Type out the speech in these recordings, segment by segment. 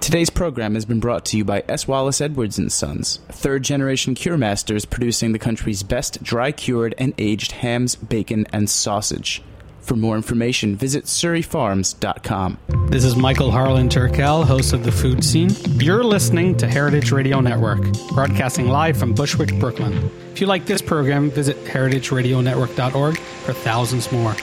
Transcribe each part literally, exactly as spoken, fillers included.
Today's program has been brought to you by S. Wallace Edwards and Sons, third-generation cure masters producing the country's best dry-cured and aged hams, bacon, and sausage. For more information, visit surrey farms dot com. This is Michael Harlan Turkel, host of The Food Scene. You're listening to Heritage Radio Network, broadcasting live from Bushwick, Brooklyn. If you like this program, visit heritage radio network dot org for thousands more.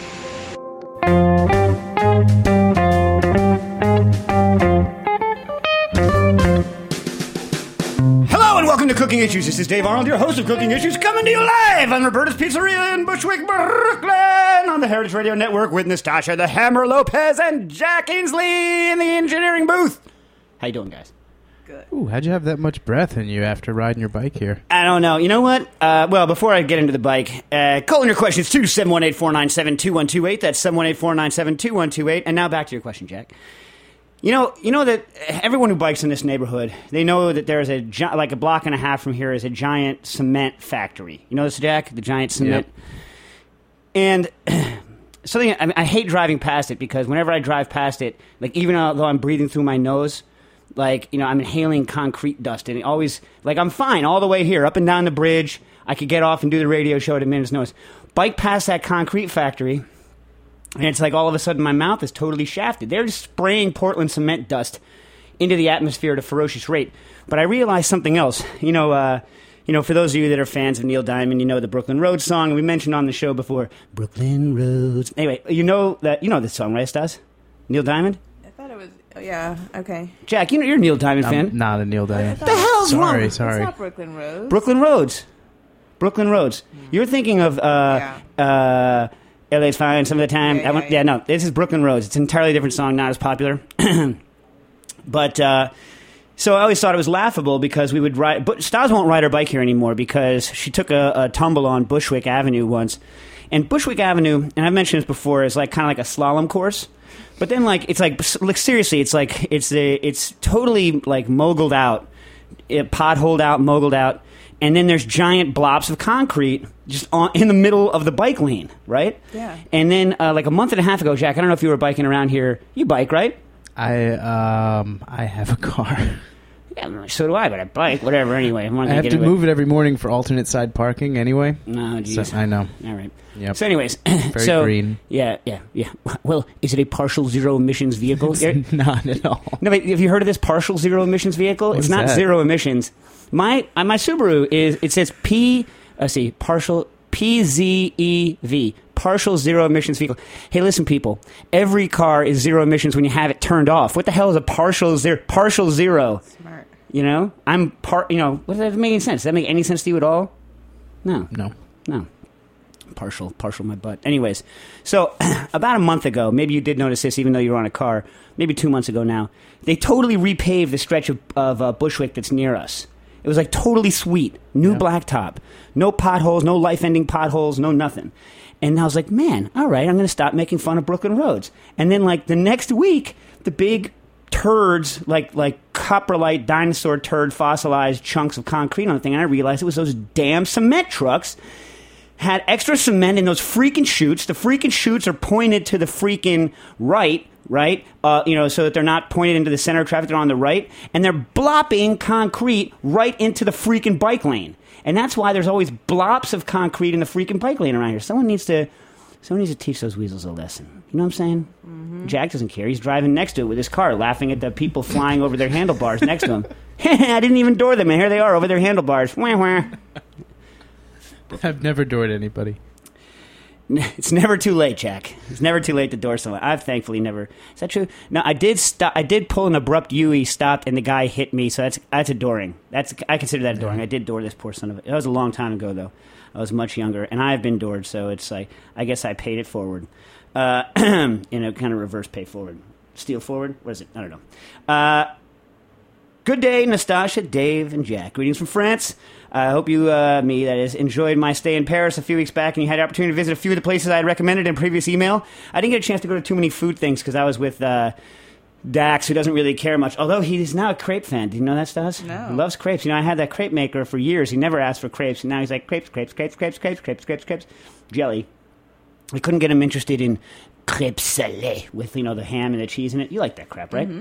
Welcome to Cooking Issues. This is Dave Arnold, your host of Cooking Issues, coming to you live on Roberta's Pizzeria in Bushwick, Brooklyn, on the Heritage Radio Network with Nastasha the Hammer Lopez and Jack Ainsley in the engineering booth. How you doing, guys? Good. Ooh, how'd you have that much breath in you after riding your bike here? I don't know. You know what? Uh, well, before I get into the bike, uh, call in your questions to seven one eight, four nine seven, two one two eight. That's seven one eight, four nine seven, two one two eight. And now back to your question, Jack. You know, you know that everyone who bikes in this neighborhood, they know that there's a gi- like a block and a half from here is a giant cement factory. You know this, Jack? The giant cement. Yep. And something I, mean, I hate driving past it because whenever I drive past it, like even though I'm breathing through my nose, like you know I'm inhaling concrete dust, and it always like I'm fine all the way here, up and down the bridge. I could get off and do the radio show at a minute's notice. Bike past that concrete factory. And it's like all of a sudden my mouth is totally shafted. They're just spraying Portland cement dust into the atmosphere at a ferocious rate. But I realized something else. You know, uh, you know, for those of you that are fans of Neil Diamond, you know the Brooklyn Roads song. We mentioned on the show before, Brooklyn Roads. Anyway, you know that you know this song, right, Stas? Neil Diamond? I thought it was, oh, yeah, okay. Jack, you know, you're a Neil Diamond I'm fan. not a Neil Diamond. The hell's wrong? Sorry, sorry. It's not Brooklyn Roads. Brooklyn Roads. Brooklyn Roads. Mm. You're thinking of... Uh, yeah. uh, L A's fine some of the time. Yeah, I went, yeah, yeah. yeah, no, this is Brooklyn Roads. It's an entirely different song, not as popular. But, uh, so I always thought it was laughable because we would ride, but Stas won't ride her bike here anymore because she took a, a tumble on Bushwick Avenue once. And Bushwick Avenue, and I've mentioned this before, is like kind of like a slalom course. But then, like, it's like, like seriously, it's like, it's a, it's totally like moguled out, it potholed out, moguled out. And then there's giant blobs of concrete just on, in the middle of the bike lane, right? Yeah. And then uh, like a month and a half ago, Jack, I don't know if you were biking around here. You bike, right? I um I have a car. Yeah, so do I, but I bike, whatever, anyway. I'm I have to move it every morning for alternate side parking anyway. No, geez. So, I know. All right. Yep. So anyways. Very so, green. Yeah, yeah, yeah. Well, is it a partial zero emissions vehicle? It's not at all. No, but have you heard of this partial zero emissions vehicle? What it's is not that? zero emissions. My uh, my Subaru is, it says P, let's see, partial, P Z E V, partial zero emissions vehicle. Hey, listen, people, every car is zero emissions when you have it turned off. What the hell is a partial zero? Partial zero. Smart. You know, I'm part, you know, what does that make any sense? Does that make any sense to you at all? No. No. No. Partial, partial my butt. Anyways, so about a month ago, maybe you did notice this even though you were on a car, maybe two months ago now, they totally repaved the stretch of, of uh, Bushwick that's near us. It was like totally sweet. New yeah. blacktop. No potholes, no life-ending potholes, no nothing. And I was like, man, all right, I'm going to stop making fun of Brooklyn Roads. And then like the next week, the big turds, like like coprolite dinosaur turd fossilized chunks of concrete on the thing, and I realized it was those damn cement trucks had extra cement in those freaking chutes. The freaking chutes are pointed to the freaking right, right? Uh, you know, so that they're not pointed into the center of traffic, they're on the right. And they're blopping concrete right into the freaking bike lane. And that's why there's always blops of concrete in the freaking bike lane around here. Someone needs to someone needs to teach those weasels a lesson. You know what I'm saying? Mm-hmm. Jack doesn't care. He's driving next to it with his car, laughing at the people flying over their handlebars next to him. I didn't even door them, and here they are over their handlebars. Wah, wah. I've never doored anybody. It's never too late, Jack. It's never too late to door someone. I've thankfully never. Is that true? No, I did stop. I did pull an abrupt U-E, stopped, and the guy hit me. So that's that's adoring. That's I consider that adoring. I did door this poor son of a. It was a long time ago though. I was much younger, and I have been doored. So it's like I guess I paid it forward. Uh, you know, kind of reverse pay forward, steal forward. What is it? I don't know. Uh, good day, Nastasha, Dave, and Jack. Greetings from France. I hope you, uh, me, that is, enjoyed my stay in Paris a few weeks back and you had the opportunity to visit a few of the places I had recommended in a previous email. I didn't get a chance to go to too many food things because I was with uh, Dax, who doesn't really care much, although he's now a crepe fan. Do you know that, Stas? No. He loves crepes. You know, I had that crepe maker for years. He never asked for crepes, and now he's like, crepes, crepes, crepes, crepes, crepes, crepes, crepes, crepes, jelly. I couldn't get him interested in crepes salées with, you know, the ham and the cheese in it. You like that crap, right? Mm-hmm.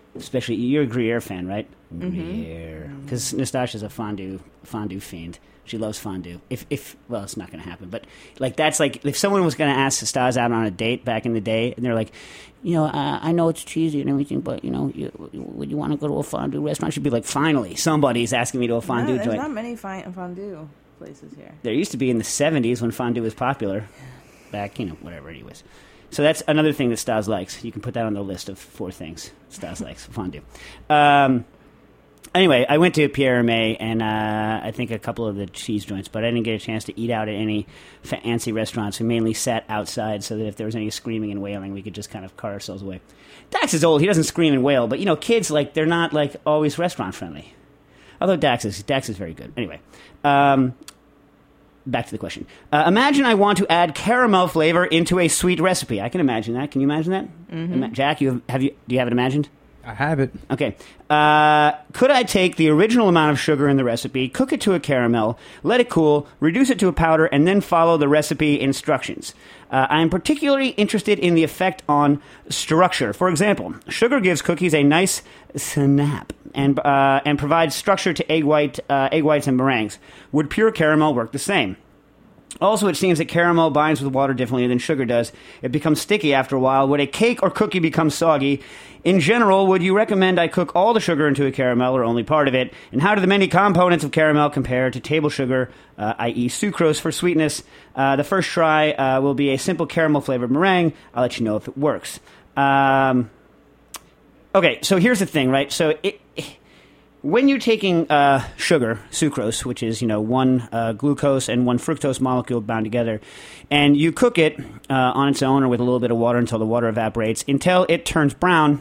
Especially, you're a Gruyere fan, right? Gruyere. Because Nastasha's a fondue fondue fiend. She loves fondue. If, if well, it's not going to happen. But, like, that's like, if someone was going to ask Stas out on a date back in the day, and they're like, you know, uh, I know it's cheesy and everything, but, you know, you, would you want to go to a fondue restaurant? She'd be like, finally, somebody's asking me to a fondue no, there's joint. not many fi- fondue places here. There used to be in the seventies when fondue was popular. Back, you know, whatever it was. So that's another thing that Stas likes. You can put that on the list of four things Stas likes, fondue. Um... Anyway, I went to Pierre Hermé and uh, I think a couple of the cheese joints, but I didn't get a chance to eat out at any fancy restaurants. We mainly sat outside so that if there was any screaming and wailing, we could just kind of car ourselves away. Dax is old. He doesn't scream and wail, but, you know, kids, like, they're not, like, always restaurant-friendly. Although Dax is, Dax is very good. Anyway, um, back to the question. Uh, imagine I want to add caramel flavor into a sweet recipe. I can imagine that. Can you imagine that? Mm-hmm. Jack, you have, have you? Do you have it imagined? I have it. Okay. Uh, could I take the original amount of sugar in the recipe, cook it to a caramel, let it cool, reduce it to a powder, and then follow the recipe instructions? Uh, I am particularly interested in the effect on structure. For example, sugar gives cookies a nice snap and uh, and provides structure to egg white, uh, egg whites and meringues. Would pure caramel work the same? Also, it seems that caramel binds with water differently than sugar does. It becomes sticky after a while. Would a cake or cookie become soggy? In general, would you recommend I cook all the sugar into a caramel or only part of it? And how do the many components of caramel compare to table sugar, uh, that is sucrose, for sweetness? Uh, the first try uh, will be a simple caramel-flavored meringue. I'll let you know if it works. Um, okay, so here's the thing, right? So it... it When you're taking uh, sugar, sucrose, which is, you know, one uh, glucose and one fructose molecule bound together, and you cook it uh, on its own or with a little bit of water until the water evaporates, until it turns brown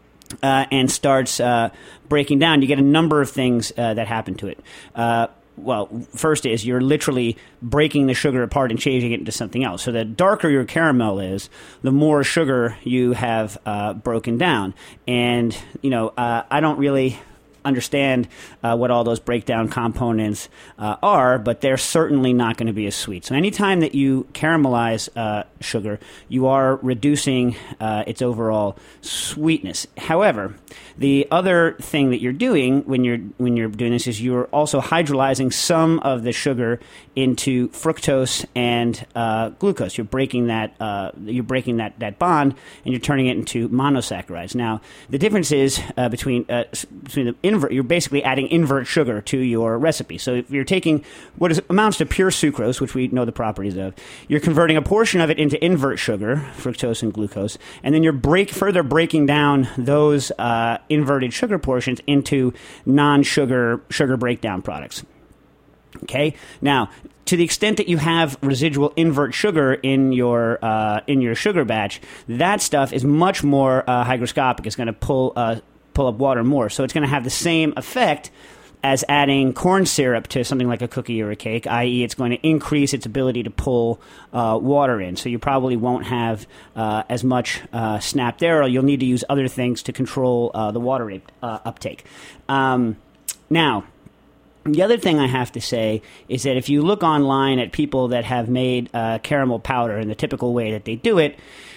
uh, and starts uh, breaking down, you get a number of things uh, that happen to it. Uh, well, first is you're literally breaking the sugar apart and changing it into something else. So the darker your caramel is, the more sugar you have uh, broken down. And, you know, uh, I don't really understand uh, what all those breakdown components uh, are, but they're certainly not going to be as sweet. So anytime that you caramelize uh, sugar, you are reducing uh, its overall sweetness. However, the other thing that you're doing when you're when you're doing this is you're also hydrolyzing some of the sugar into fructose and uh, glucose. You're breaking that uh, you're breaking that, that bond, and you're turning it into monosaccharides. Now, the difference is uh, between uh, between the invert. You're basically adding invert sugar to your recipe. So if you're taking what is, amounts to pure sucrose, which we know the properties of, you're converting a portion of it into invert sugar, fructose and glucose, and then you're break further breaking down those uh, inverted sugar portions into non-sugar sugar breakdown products. Okay, now, to the extent that you have residual invert sugar in your uh, in your sugar batch, that stuff is much more uh, hygroscopic. It's going to pull uh, pull up water more, so it's going to have the same effect as adding corn syrup to something like a cookie or a cake, that is, it's going to increase its ability to pull uh, water in. So you probably won't have uh, as much uh, snap there, or you'll need to use other things to control uh, the water rate, uh, uptake. Um, now. The other thing I have to say is that if you look online at people that have made uh, caramel powder in the typical way that they do it,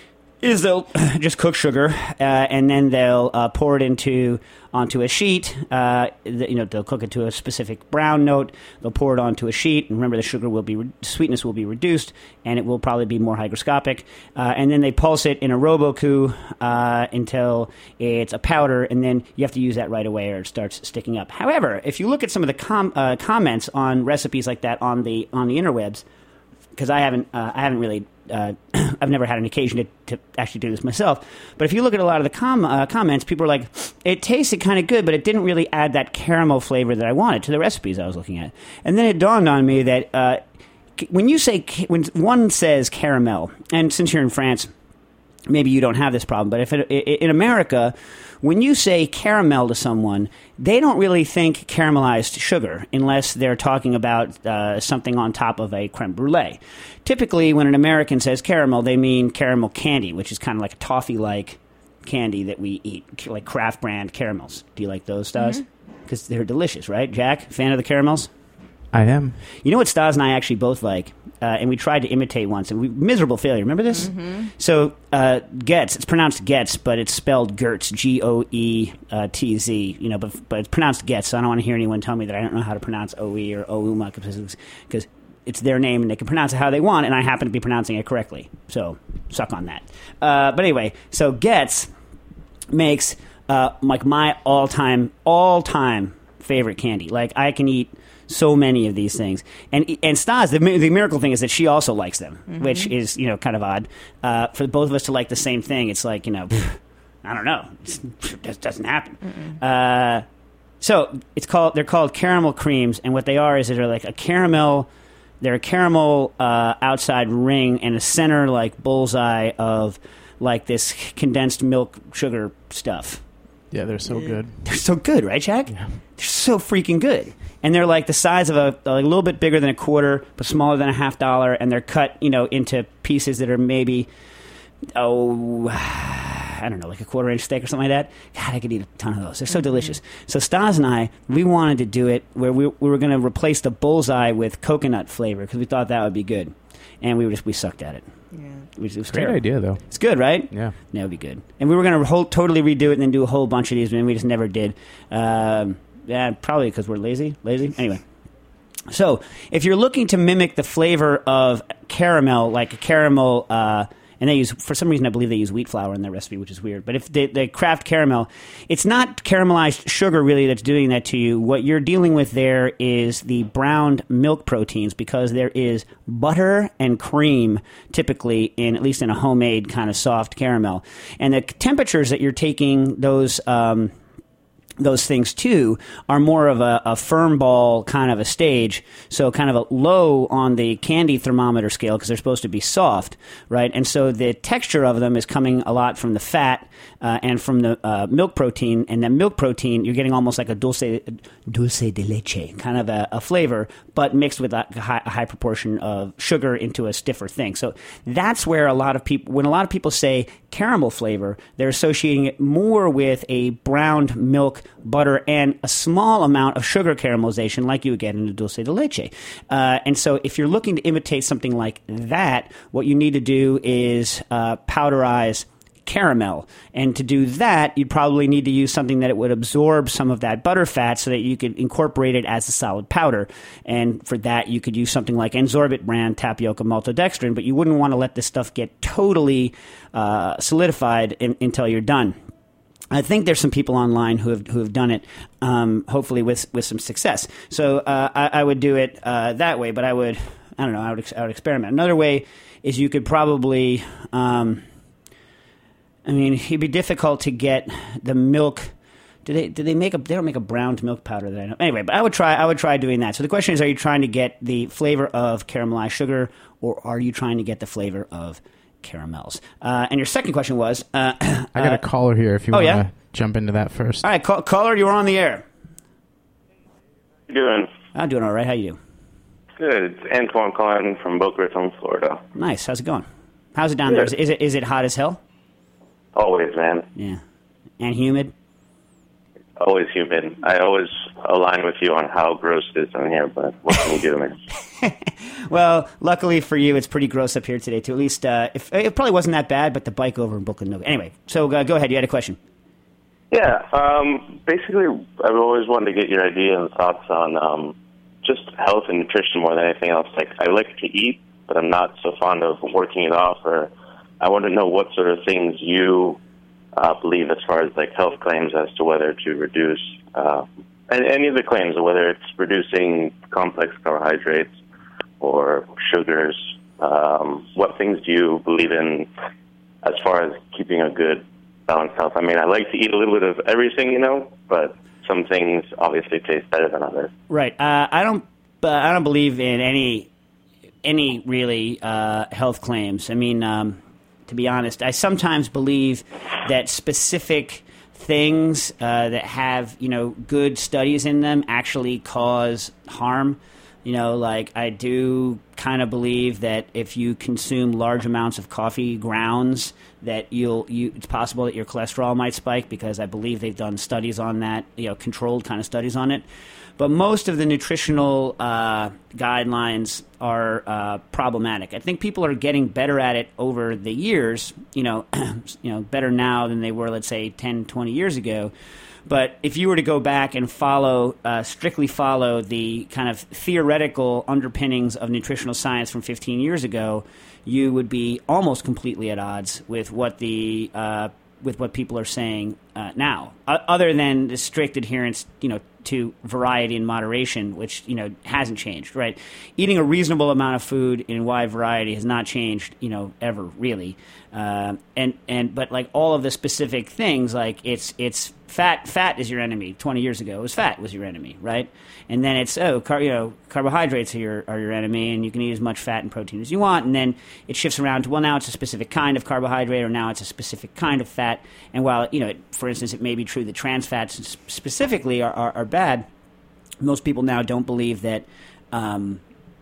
is they'll just cook sugar uh, and then they'll uh, pour it into onto a sheet. Uh, the, you know, they'll cook it to a specific brown note. They'll pour it onto a sheet, and remember, the sugar will be re- sweetness will be reduced, and it will probably be more hygroscopic. Uh, and then they pulse it in a Robocoup uh, until it's a powder, and then you have to use that right away, or it starts sticking up. However, if you look at some of the com- uh, comments on recipes like that on the on the interwebs, because I haven't uh, I haven't really. Uh, I've never had an occasion to, to actually do this myself. But if you look at a lot of the com- uh, comments, people are like, it tasted kind of good, but it didn't really add that caramel flavor that I wanted to the recipes I was looking at. And then it dawned on me that uh, when you say, when one says caramel, and since you're in France, maybe you don't have this problem, but if it, in America, when you say caramel to someone, they don't really think caramelized sugar unless they're talking about uh, something on top of a creme brulee. Typically, when an American says caramel, they mean caramel candy, which is kind of like a toffee-like candy that we eat, like Kraft brand caramels. Do you like those, Stas? Because mm-hmm. they're delicious, right? Jack, fan of the caramels? I am. You know what Stas and I actually both like? Uh, and we tried to imitate once, and we miserable failure. Remember this? Mm-hmm. So uh, Getz, it's pronounced Getz, but it's spelled Gertz, G O E T Z. You know, but but it's pronounced Getz. So I don't want to hear anyone tell me that I don't know how to pronounce O E or Ouma because it's their name and they can pronounce it how they want, and I happen to be pronouncing it correctly. So suck on that. Uh, but anyway, so Getz makes uh, like my all time all time favorite candy. Like I can eat so many of these things, and and Stas, the, the miracle thing is that she also likes them, mm-hmm. which is you know kind of odd uh, for both of us to like the same thing. It's like you know, pff, I don't know, it's, it just doesn't happen. Uh, so it's called they're called caramel creams, and what they are is they're like a caramel. They're a caramel uh, outside ring and a center like bullseye of like this condensed milk sugar stuff. Yeah, they're so good. They're so good, right, Jack? Yeah. They're so freaking good. And they're like the size of a, like a little bit bigger than a quarter, but smaller than a half dollar. And they're cut, you know, into pieces that are maybe, oh, I don't know, like a quarter inch thick or something like that. God, I could eat a ton of those. They're so mm-hmm. delicious. So Stas and I, we wanted to do it where we, we were going to replace the bullseye with coconut flavor because we thought that would be good. And we were just, we sucked at it. Yeah. It was, it was Great terrible. idea, though. It's good, right? Yeah. That would be good. And we were going to totally redo it and then do a whole bunch of these, and we just never did. Um, yeah, probably because we're lazy. Lazy? Anyway. So, if you're looking to mimic the flavor of caramel, like a caramel, uh, and they use, for some reason, I believe they use wheat flour in their recipe, which is weird. But if they, they craft caramel, it's not caramelized sugar really that's doing that to you. What you're dealing with there is the browned milk proteins because there is butter and cream typically in, at least in a homemade kind of soft caramel. And the temperatures that you're taking those, um, those things too are more of a, a firm ball kind of a stage, so kind of a low on the candy thermometer scale because they're supposed to be soft, right? And so the texture of them is coming a lot from the fat uh, and from the uh, milk protein, and that milk protein you're getting almost like a dulce dulce de leche kind of a, a flavor, but mixed with a high, a high proportion of sugar into a stiffer thing. So that's where a lot of people, when a lot of people say caramel flavor, they're associating it more with a browned milk, butter, and a small amount of sugar caramelization like you would get in a dulce de leche. Uh, and so if you're looking to imitate something like that, what you need to do is uh, powderize caramel. And to do that, you'd probably need to use something that it would absorb some of that butter fat so that you could incorporate it as a solid powder. And for that, you could use something like Enzorbit brand tapioca maltodextrin, but you wouldn't want to let this stuff get totally uh, solidified in, until you're done. I think there's some people online who have who have done it, um, hopefully with with some success. So uh, I, I would do it uh, that way, but I would, I don't know, I would I would experiment. Another way is you could probably, um, I mean, it'd be difficult to get the milk. Do they do they make a? They don't make a browned milk powder that I know. Anyway, but I would try. I would try doing that. So the question is: are you trying to get the flavor of caramelized sugar, or are you trying to get the flavor of caramels? Uh, and your second question was... Uh, I got uh, a caller here if you oh, want to yeah? jump into that first. All right, call, caller, you are on the air. How you doing? I'm doing all right. How you doing? Good. It's Antoine calling from Boca Raton, Florida. Nice. How's it going? How's it down Good. there? Is, is it is it hot as hell? Always, man. Yeah. And humid? Always humid. I always align with you on how gross it is down here, but what can you do, man? Well, luckily for you, it's pretty gross up here today, too. At least, uh, if, it probably wasn't that bad, but the bike over in Brooklyn. No. Anyway, so uh, go ahead. You had a question. Yeah. Um, basically, I've always wanted to get your idea and thoughts on um, just health and nutrition more than anything else. Like, I like to eat, but I'm not so fond of working it off. Or I want to know what sort of things you uh, believe as far as, like, health claims as to whether to reduce uh, any of the claims, whether it's reducing complex carbohydrates or sugars. Um, what things do you believe in as far as keeping a good balanced health? I mean, I like to eat a little bit of everything, you know, but some things obviously taste better than others. Right. Uh, I don't. Uh, I don't believe in any any really uh, health claims. I mean, um, to be honest, I sometimes believe that specific things uh, that have, you know, good studies in them actually cause harm. You know, like I do kind of believe that if you consume large amounts of coffee grounds, that you'll you it's possible that your cholesterol might spike, because I believe they've done studies on that, you know, controlled kind of studies on it. But most of the nutritional uh, guidelines are uh, problematic. I think people are getting better at it over the years. You know, you know, better now than they were, let's say, ten, twenty years ago. But if you were to go back and follow, uh, strictly follow the kind of theoretical underpinnings of nutritional science from fifteen years ago, you would be almost completely at odds with what the uh, with what people are saying uh, now. Uh, other than the strict adherence, you know, to variety and moderation, which, you know, hasn't changed, right? Eating a reasonable amount of food in wide variety has not changed, you know, ever really. Uh, and and but like all of the specific things, like it's it's fat fat is your enemy. Twenty years ago, it was fat was your enemy, right? And then it's oh, car, you know, carbohydrates are your are your enemy, and you can eat as much fat and protein as you want. And then it shifts around to, well, now it's a specific kind of carbohydrate, or now it's a specific kind of fat. And while, you know, it, for instance, it may be true that trans fats specifically are, are, are bad, most people now don't believe that um,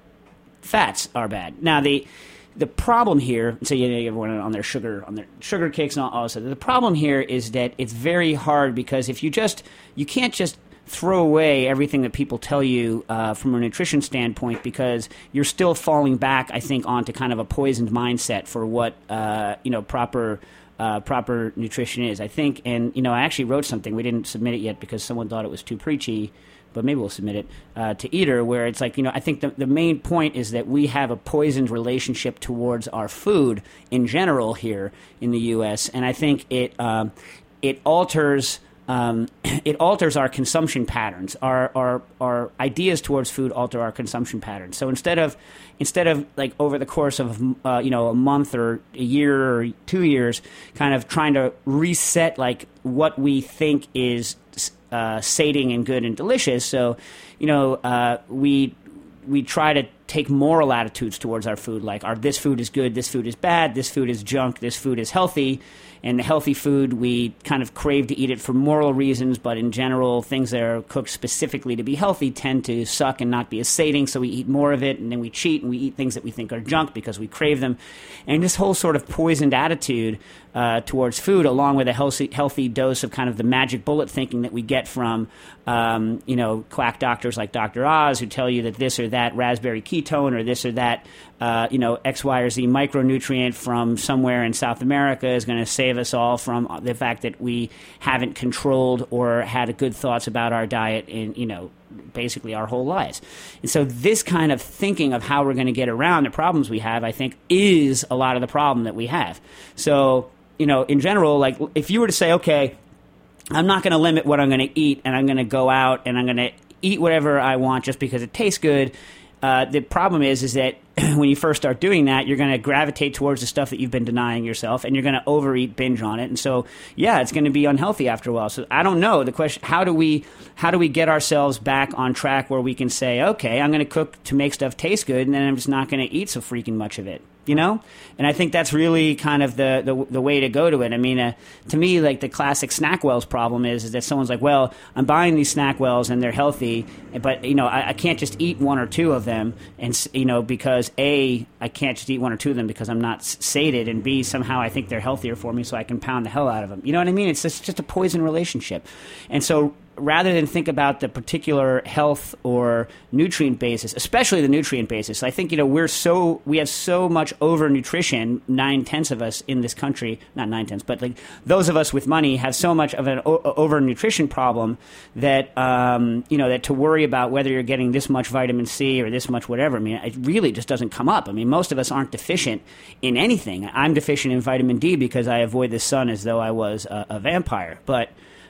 fats are bad. Now the The problem here, so you know, everyone on their sugar, on their sugar cakes and all, all of that. The problem here is that it's very hard, because if you just, you can't just throw away everything that people tell you uh, from a nutrition standpoint, because you're still falling back, I think, onto kind of a poisoned mindset for what uh, you know proper uh, proper nutrition is. I think, and you know, I actually wrote something. We didn't submit it yet because someone thought it was too preachy, but maybe we'll submit it uh, to Eater, where it's like, you know, I think the, the main point is that we have a poisoned relationship towards our food in general here in the U S, and I think it um, it alters um, it alters our consumption patterns. Our, our our ideas towards food alter our consumption patterns. So instead of instead of like over the course of uh, you know a month or a year or two years, kind of trying to reset like what we think is Uh, sating and good and delicious. So, you know, uh, we we try to take moral attitudes towards our food, like, our this food is good, this food is bad, this food is junk, this food is healthy. And the healthy food, we kind of crave to eat it for moral reasons, but in general, things that are cooked specifically to be healthy tend to suck and not be as sating, so we eat more of it, and then we cheat, and we eat things that we think are junk because we crave them. And this whole sort of poisoned attitude uh, towards food, along with a healthy, healthy dose of kind of the magic bullet thinking that we get from, um, you know, quack doctors like Doctor Oz, who tell you that this or that raspberry ketone or this or that, uh, you know, X, Y, or Z micronutrient from somewhere in South America is going to save us all from the fact that we haven't controlled or had good thoughts about our diet in, you know, basically our whole lives. And so this kind of thinking of how we're going to get around the problems we have, I think, is a lot of the problem that we have. So, you know, in general, like, if you were to say, okay, I'm not going to limit what I'm going to eat, and I'm going to go out and I'm going to eat whatever I want just because it tastes good, Uh, the problem is, is that when you first start doing that, you're going to gravitate towards the stuff that you've been denying yourself, and you're going to overeat, binge on it, and so yeah, it's going to be unhealthy after a while. So I don't know. The question: how do we how do we get ourselves back on track where we can say, okay, I'm going to cook to make stuff taste good, and then I'm just not going to eat so freaking much of it, you know? And I think that's really kind of the the, the way to go to it. I mean, uh, to me, like, the classic Snackwells problem is, is that someone's like, well, I'm buying these Snackwells and they're healthy, but, you know, I, I can't just eat one or two of them, and, you know, because A, I can't just eat one or two of them because I'm not sated, and B, somehow I think they're healthier for me, so I can pound the hell out of them. You know what I mean? It's just, just a poison relationship. And so rather than think about the particular health or nutrient basis, especially the nutrient basis, I think, you know, we're so, we have so much over-nutrition, nine-tenths of us in this country, not nine-tenths, but like those of us with money have so much of an o- over-nutrition problem that, um, you know, that to worry about whether you're getting this much vitamin C or this much whatever, I mean, it really just doesn't come up. I mean, most of us aren't deficient in anything. I'm deficient in vitamin D because I avoid the sun as though I was a, a vampire, but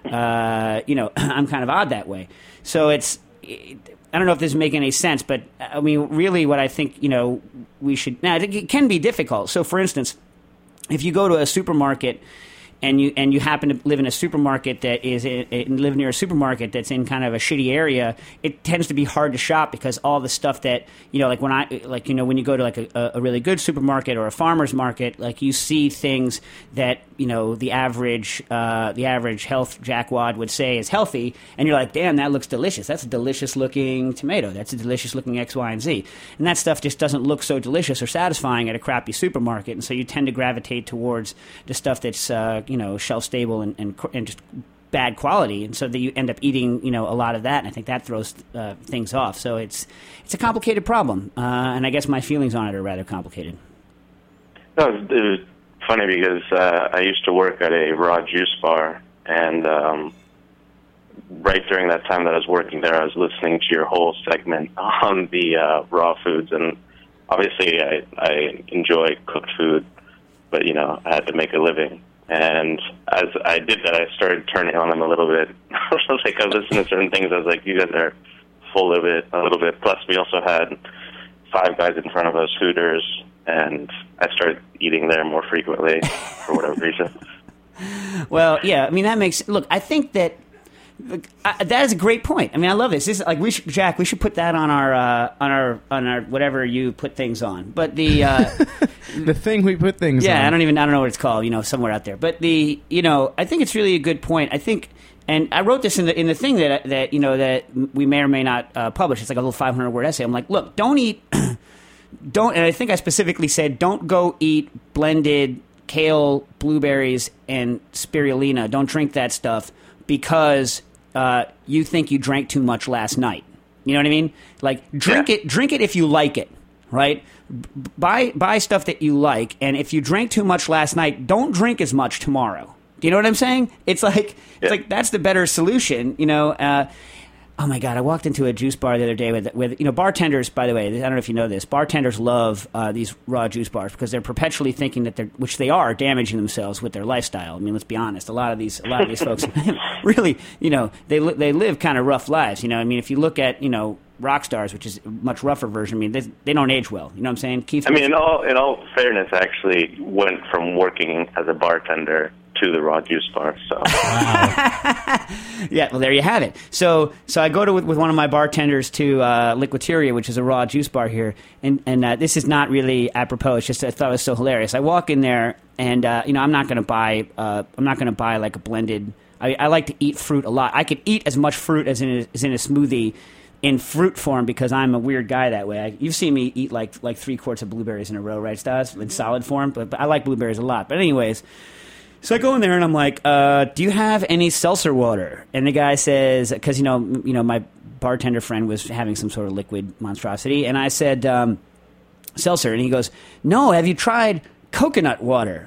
Uh, you know, I'm kind of odd that way. So it's, I don't know if this is making any sense, but I mean, really what I think, you know, we should, now it can be difficult. So for instance, if you go to a supermarket and you and you happen to live in a supermarket that is in, in, live near a supermarket that's in kind of a shitty area, it tends to be hard to shop because all the stuff that you know, like when I like you know when you go to like a, a really good supermarket or a farmer's market, like you see things that you know the average uh, the average health jackwad would say is healthy, and you're like, damn, that looks delicious. That's a delicious looking tomato. That's a delicious looking X, Y, and Z. And that stuff just doesn't look so delicious or satisfying at a crappy supermarket, and so you tend to gravitate towards the stuff that's uh, you know shelf stable and, and and just bad quality, and so that you end up eating you know a lot of that, and I think that throws uh, things off. So it's it's a complicated problem, uh, and I guess my feelings on it are rather complicated. No, it was funny because uh, I used to work at a raw juice bar, and um, right during that time that I was working there, I was listening to your whole segment on the uh, raw foods, and obviously I, I enjoy cooked food, but, you know, I had to make a living. And as I did that, I started turning on them a little bit. I was like, I was listening to certain things. I was like, you guys are full of it a little bit. Plus, we also had Five Guys in front of us, Hooters, and I started eating there more frequently for whatever reason. Well, yeah, I mean, that makes... Look, I think that... Look, I, that is a great point. I mean, I love this. This is like we should, Jack. We should put that on our uh, on our on our whatever you put things on. But the uh, the thing we put things yeah, on. I don't even I don't know what it's called. You know, somewhere out there. But the you know, I think it's really a good point. I think, and I wrote this in the in the thing that that you know that we may or may not uh, publish. It's like a little five hundred word essay. I'm like, look, don't eat, don't. And I think I specifically said, don't go eat blended kale, blueberries, and spirulina. Don't drink that stuff. Because uh, you think you drank too much last night. You know what I mean? Like, drink yeah. it drink it if you like it, right? B- buy buy stuff that you like, and if you drank too much last night, don't drink as much tomorrow. Do you know what I'm saying? It's like yeah. it's like that's the better solution, you know. Uh, oh my God, I walked into a juice bar the other day with with you know bartenders. By the way, I don't know if you know this. Bartenders love uh, these raw juice bars because they're perpetually thinking that they're, which they are, damaging themselves with their lifestyle. I mean, let's be honest. A lot of these, a lot of these folks, really, you know, they li- they live kind of rough lives. You know, I mean, if you look at you know rock stars, which is a much rougher version. I mean, they, they don't age well. You know what I'm saying, Keith? I mean, in all in all fairness, I actually went from working as a bartender to the raw juice bar. So wow. Yeah, well, there you have it. So, so I go to with, with one of my bartenders to uh, Liquiteria, which is a raw juice bar here, and and uh, this is not really apropos. It's just I thought it was so hilarious. I walk in there, and uh, you know, I'm not going to buy. Uh, I'm not going to buy like a blended. I, I like to eat fruit a lot. I could eat as much fruit as in a, as in a smoothie. In fruit form, because I'm a weird guy that way. I, you've seen me eat like like three quarts of blueberries in a row, right, Stas? In solid form, but, but I like blueberries a lot. But anyways, so I go in there and I'm like, uh, "Do you have any seltzer water?" And the guy says, because you know, you know, my bartender friend was having some sort of liquid monstrosity, and I said, um, "Seltzer," and he goes, "No, have you tried coconut water?"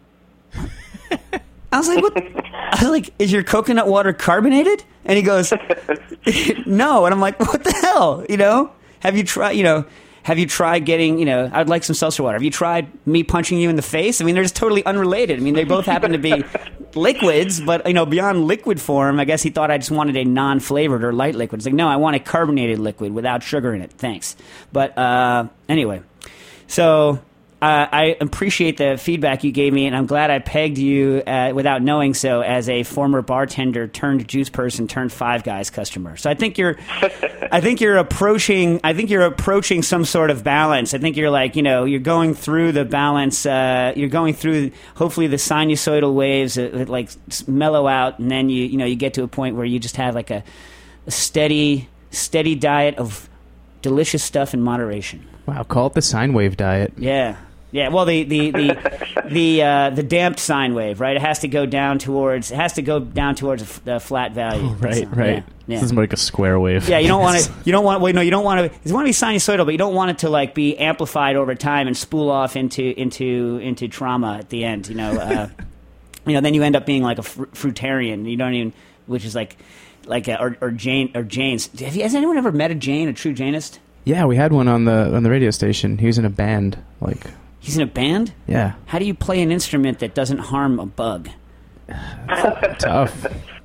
I was like, "What?" I was like, "Is your coconut water carbonated?" And he goes, "No." And I'm like, "What the hell? You know, have you tried, you know, have you tried getting, you know, I'd like some seltzer water. Have you tried me punching you in the face?" I mean, they're just totally unrelated. I mean, they both happen to be liquids, but, you know, beyond liquid form, I guess he thought I just wanted a non-flavored or light liquid. It's like, no, I want a carbonated liquid without sugar in it. Thanks. But uh, anyway, so... Uh, I appreciate the feedback you gave me, and I'm glad I pegged you uh, without knowing so as a former bartender turned juice person turned Five Guys customer. So I think you're, I think you're approaching, I think you're approaching some sort of balance. I think you're like, you know, you're going through the balance. Uh, you're going through hopefully the sinusoidal waves that, that like mellow out, and then you, you know, you get to a point where you just have like a, a steady, steady diet of delicious stuff in moderation. Wow, call it the sine wave diet. Yeah. Yeah, well, the the the the, uh, the damped sine wave, right? It has to go down towards. It has to go down towards a f- the flat value. Oh, right, so, right. Yeah, yeah. This is more like a square wave. Yeah, you don't want to. You don't want. Wait, no, you don't want to. You want to be sinusoidal, but you don't want it to like be amplified over time and spool off into into into trauma at the end. You know, uh, you know. Then you end up being like a fr- fruitarian. You don't even, which is like like a, or or Jane or Jane's. Have you, has anyone ever met a Jain, a true Jainist? Yeah, we had one on the on the radio station. He was in a band, like. He's in a band? Yeah. How do you play an instrument that doesn't harm a bug? Tough.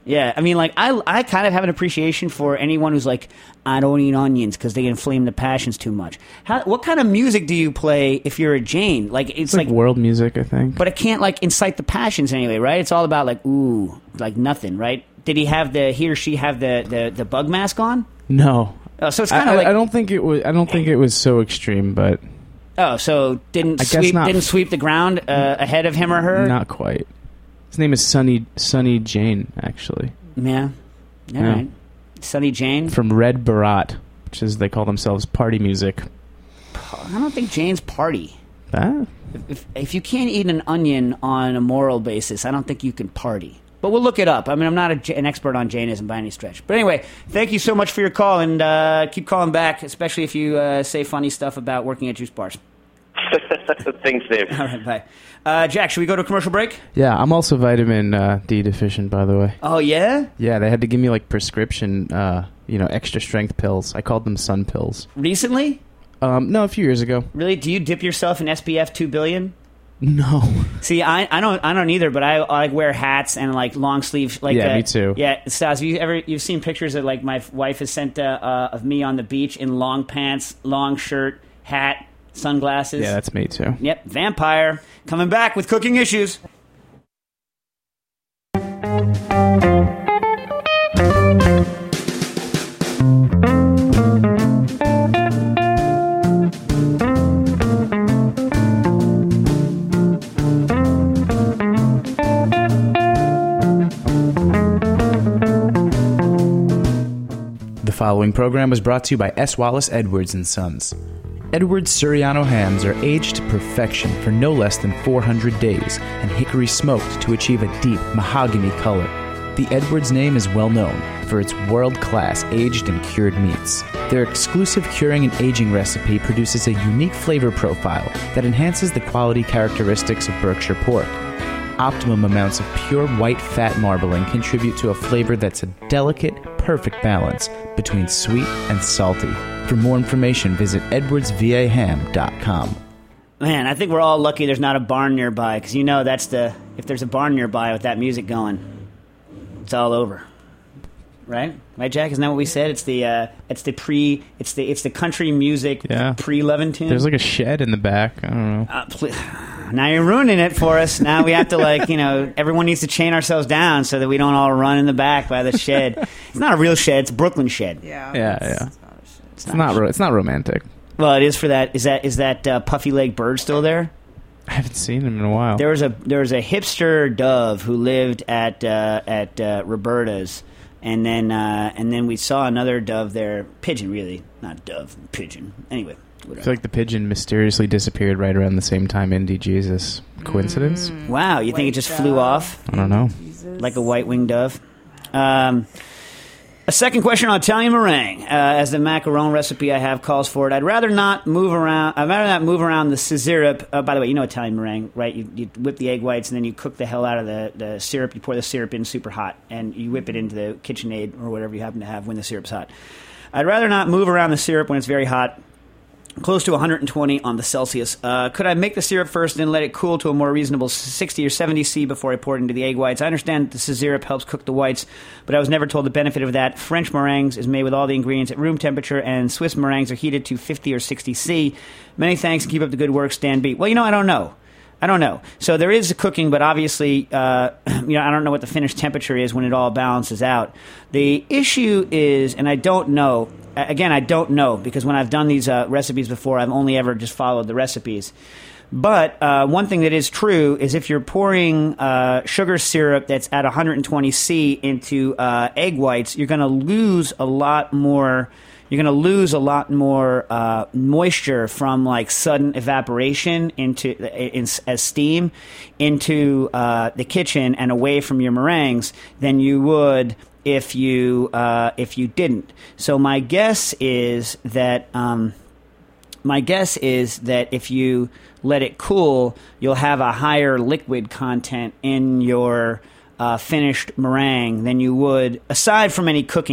Yeah, I mean, like, I, I kind of have an appreciation for anyone who's like, I don't eat onions because they inflame the passions too much. How, what kind of music do you play if you're a Jain? Like, it's, It's like, like, world music, I think. but it can't, like, incite the passions anyway, right? It's all about, like, ooh, like nothing, right? Did he have the, he or she have the, the, the bug mask on? No. Oh, so it's I, kind of I- like, I don't think it was. I don't think it was so extreme, but oh, so didn't I guess sweep, not. didn't sweep the ground uh, ahead of him or her? not quite. His name is Sunny Sunny Jane, actually, Yeah. All Yeah. right. Sunny Jane. from Red Bharat, which is they call themselves party music. I don't think Jane's party. Ah, If, if you can't eat an onion on a moral basis, I don't think you can party. But we'll look it up. I mean, I'm not a, J- an expert on Jainism by any stretch. But anyway, thank you so much for your call, and uh, keep calling back, especially if you uh, say funny stuff about working at juice bars. Thanks, Dave. All right, bye. Uh, Jack, should we go to a commercial break? yeah. I'm also vitamin uh, D deficient, by the way. Oh, yeah? Yeah, they had to give me like prescription, uh, you know, extra strength pills. I called them sun pills. Recently? Um, no, a few years ago. Really? Do you dip yourself in S P F two billion? No. See, I, I don't I don't either, but I, I like wear hats and like long sleeve. Like Yeah, uh, me too. Yeah, Stas, have you ever you've seen pictures that like my wife has sent uh, uh, of me on the beach in long pants, long shirt, hat, sunglasses. Yeah, that's me too. Yep, vampire coming back with cooking issues. The following program was brought to you by S. Wallace Edwards and Sons. Edwards Suriano hams are aged to perfection for no less than four hundred days and hickory smoked to achieve a deep mahogany color. The Edwards name is well known for its world-class aged and cured meats. Their exclusive curing and aging recipe produces a unique flavor profile that enhances the quality characteristics of Berkshire pork. Optimum amounts of pure white fat marbling contribute to a flavor that's a delicate, perfect balance between sweet and salty. For more information, visit edwards v a ham dot com. Man, I think we're all lucky there's not a barn nearby, because you know that's the if there's a barn nearby with that music going, it's all over. Right, right, Jack? Isn't that what we said? It's the uh, it's the pre it's the it's the country music Yeah. pre Levington. There's like a shed in the back. I don't know. Uh, pl- now you're ruining it for us. Now we have to, like, you know, everyone needs to chain ourselves down so that we don't all run in the back by the shed. It's not a real shed. It's a Brooklyn shed. Yeah. Yeah, it's- yeah. It's not a shit. It's not. Ro- it's not romantic. Well, it is for that. Is that is that uh, puffy leg bird still there? I haven't seen him in a while. There was a there was a hipster dove who lived at uh, at uh, Roberta's, and then uh, and then we saw another dove there, pigeon really, not dove, pigeon. Anyway, I whatever. feel like the pigeon mysteriously disappeared right around the same time Indy Jesus. Coincidence? Wow, you think it White just dove. flew off I don't know. Jesus. like a white winged dove? Um, a second question on Italian meringue, uh, as the macaron recipe I have calls for it. I'd rather not move around. I'd rather not move around the syrup. Uh, by the way, you know Italian meringue, right? You, you whip the egg whites and then you cook the hell out of the, the syrup. You pour the syrup in super hot and you whip it into the KitchenAid or whatever you happen to have when the syrup's hot. I'd rather not move around the syrup when it's very hot. Close to one hundred twenty on the Celsius. Uh, could I make the syrup first and then let it cool to a more reasonable sixty or seventy C before I pour it into the egg whites? I understand the syrup helps cook the whites, but I was never told the benefit of that. French meringues is made with all the ingredients at room temperature, and Swiss meringues are heated to fifty or sixty C. Many thanks and keep up the good work, Stan B. Well, you know, I don't know. I don't know. So there is cooking, but obviously, uh, you know, I don't know what the finished temperature is when it all balances out. The issue is, and I don't know, again, I don't know, because when I've done these uh, recipes before, I've only ever just followed the recipes. But uh, one thing that is true is if you're pouring uh, sugar syrup that's at one hundred twenty C into uh, egg whites, you're going to lose a lot more... You're going to lose a lot more uh, moisture from like sudden evaporation into in, as steam into uh, the kitchen and away from your meringues than you would if you uh, if you didn't. So my guess is that um, my guess is that if you let it cool, you'll have a higher liquid content in your uh, finished meringue than you would, aside from any cooking.